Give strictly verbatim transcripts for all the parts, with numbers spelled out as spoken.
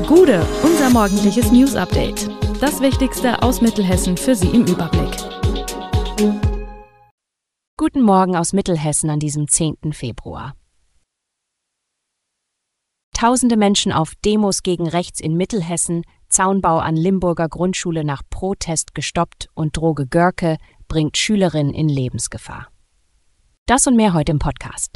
Gude, unser morgendliches News-Update. Das Wichtigste aus Mittelhessen für Sie im Überblick. Guten Morgen aus Mittelhessen an diesem zehnten Februar. Tausende Menschen auf Demos gegen rechts in Mittelhessen, Zaunbau an Limburger Grundschule nach Protest gestoppt und Droge Görke bringt Schülerin in Lebensgefahr. Das und mehr heute im Podcast.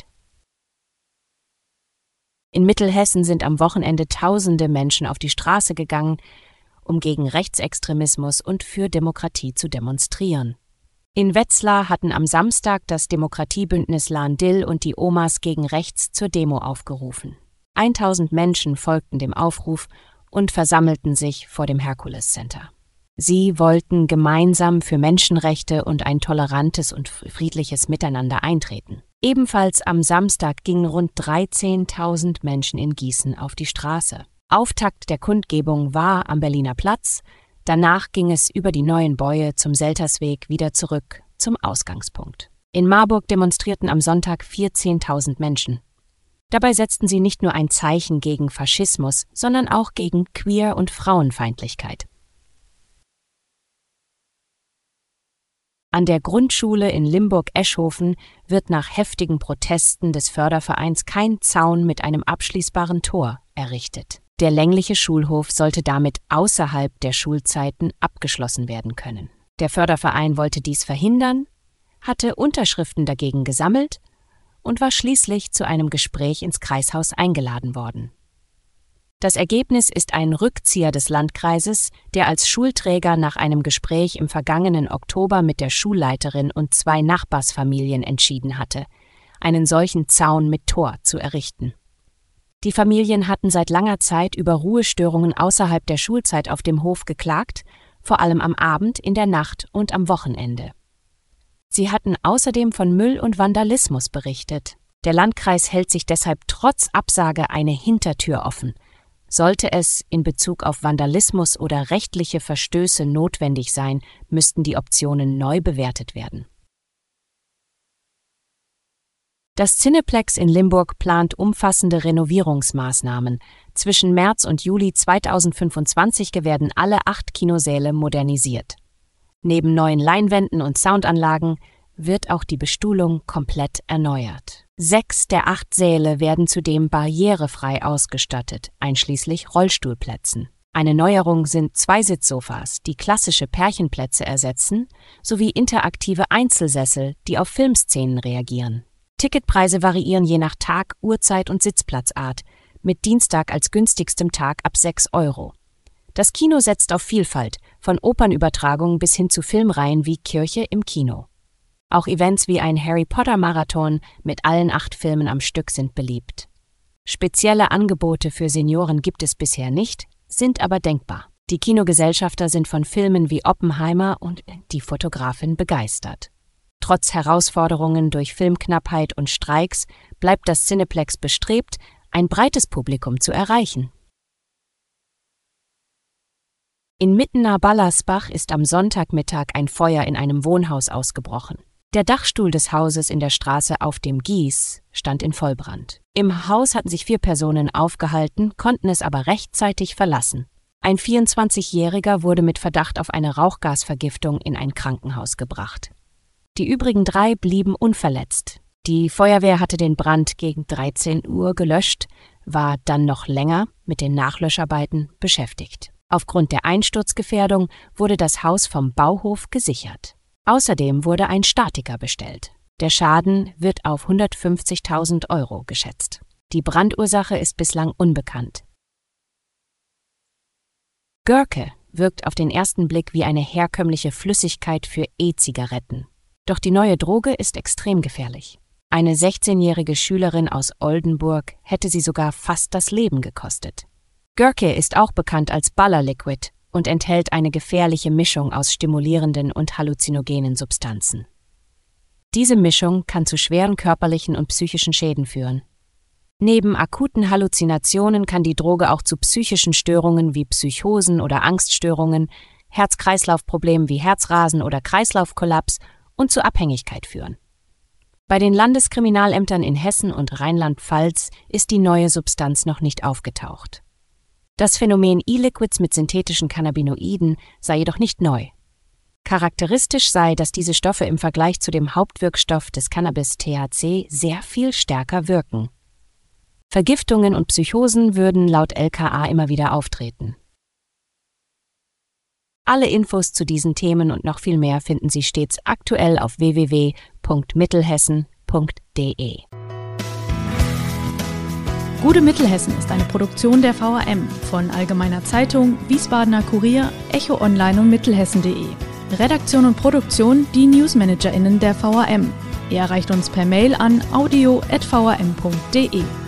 In Mittelhessen sind am Wochenende tausende Menschen auf die Straße gegangen, um gegen Rechtsextremismus und für Demokratie zu demonstrieren. In Wetzlar hatten am Samstag das Demokratiebündnis Lahn-Dill und die Omas gegen rechts zur Demo aufgerufen. Eintausend Menschen folgten dem Aufruf und versammelten sich vor dem Herkules Center. Sie wollten gemeinsam für Menschenrechte und ein tolerantes und friedliches Miteinander eintreten. Ebenfalls am Samstag gingen rund dreizehntausend Menschen in Gießen auf die Straße. Auftakt der Kundgebung war am Berliner Platz, danach ging es über die Neuen Bäue zum Seltersweg wieder zurück zum Ausgangspunkt. In Marburg demonstrierten am Sonntag vierzehntausend Menschen. Dabei setzten sie nicht nur ein Zeichen gegen Faschismus, sondern auch gegen Queer- und Frauenfeindlichkeit. An der Grundschule in Limburg-Eschhofen wird nach heftigen Protesten des Fördervereins kein Zaun mit einem abschließbaren Tor errichtet. Der längliche Schulhof sollte damit außerhalb der Schulzeiten abgeschlossen werden können. Der Förderverein wollte dies verhindern, hatte Unterschriften dagegen gesammelt und war schließlich zu einem Gespräch ins Kreishaus eingeladen worden. Das Ergebnis ist ein Rückzieher des Landkreises, der als Schulträger nach einem Gespräch im vergangenen Oktober mit der Schulleiterin und zwei Nachbarsfamilien entschieden hatte, einen solchen Zaun mit Tor zu errichten. Die Familien hatten seit langer Zeit über Ruhestörungen außerhalb der Schulzeit auf dem Hof geklagt, vor allem am Abend, in der Nacht und am Wochenende. Sie hatten außerdem von Müll und Vandalismus berichtet. Der Landkreis hält sich deshalb trotz Absage eine Hintertür offen. Sollte es in Bezug auf Vandalismus oder rechtliche Verstöße notwendig sein, müssten die Optionen neu bewertet werden. Das Cineplex in Limburg plant umfassende Renovierungsmaßnahmen. Zwischen März und Juli zweitausendfünfundzwanzig werden alle acht Kinosäle modernisiert. Neben neuen Leinwänden und Soundanlagen wird auch die Bestuhlung komplett erneuert. Sechs der acht Säle werden zudem barrierefrei ausgestattet, einschließlich Rollstuhlplätzen. Eine Neuerung sind zwei Sitzsofas, die klassische Pärchenplätze ersetzen, sowie interaktive Einzelsessel, die auf Filmszenen reagieren. Ticketpreise variieren je nach Tag, Uhrzeit und Sitzplatzart, mit Dienstag als günstigstem Tag ab sechs Euro. Das Kino setzt auf Vielfalt, von Opernübertragungen bis hin zu Filmreihen wie Kirche im Kino. Auch Events wie ein Harry-Potter-Marathon mit allen acht Filmen am Stück sind beliebt. Spezielle Angebote für Senioren gibt es bisher nicht, sind aber denkbar. Die Kinogesellschafter sind von Filmen wie Oppenheimer und Die Fotografin begeistert. Trotz Herausforderungen durch Filmknappheit und Streiks bleibt das Cineplex bestrebt, ein breites Publikum zu erreichen. In Mittenaar-Ballersbach ist am Sonntagmittag ein Feuer in einem Wohnhaus ausgebrochen. Der Dachstuhl des Hauses in der Straße Auf dem Gieß stand in Vollbrand. Im Haus hatten sich vier Personen aufgehalten, konnten es aber rechtzeitig verlassen. Ein vierundzwanzigjähriger wurde mit Verdacht auf eine Rauchgasvergiftung in ein Krankenhaus gebracht. Die übrigen drei blieben unverletzt. Die Feuerwehr hatte den Brand gegen dreizehn Uhr gelöscht, war dann noch länger mit den Nachlöscharbeiten beschäftigt. Aufgrund der Einsturzgefährdung wurde das Haus vom Bauhof gesichert. Außerdem wurde ein Statiker bestellt. Der Schaden wird auf hundertfünfzigtausend Euro geschätzt. Die Brandursache ist bislang unbekannt. Görke wirkt auf den ersten Blick wie eine herkömmliche Flüssigkeit für E-Zigaretten. Doch die neue Droge ist extrem gefährlich. Eine sechzehnjährige Schülerin aus Oldenburg hätte sie sogar fast das Leben gekostet. Görke ist auch bekannt als Ballerliquid und enthält eine gefährliche Mischung aus stimulierenden und halluzinogenen Substanzen. Diese Mischung kann zu schweren körperlichen und psychischen Schäden führen. Neben akuten Halluzinationen kann die Droge auch zu psychischen Störungen wie Psychosen oder Angststörungen, Herz-Kreislauf-Problemen wie Herzrasen oder Kreislaufkollaps und zu Abhängigkeit führen. Bei den Landeskriminalämtern in Hessen und Rheinland-Pfalz ist die neue Substanz noch nicht aufgetaucht. Das Phänomen E-Liquids mit synthetischen Cannabinoiden sei jedoch nicht neu. Charakteristisch sei, dass diese Stoffe im Vergleich zu dem Hauptwirkstoff des Cannabis T H C sehr viel stärker wirken. Vergiftungen und Psychosen würden laut L K A immer wieder auftreten. Alle Infos zu diesen Themen und noch viel mehr finden Sie stets aktuell auf w w w punkt mittelhessen punkt d e. Gute Mittelhessen ist eine Produktion der V A M von Allgemeiner Zeitung, Wiesbadener Kurier, Echo Online und Mittelhessen punkt de. Redaktion und Produktion die NewsmanagerInnen der V A M. Ihr erreicht uns per Mail an audio at v a m punkt d e.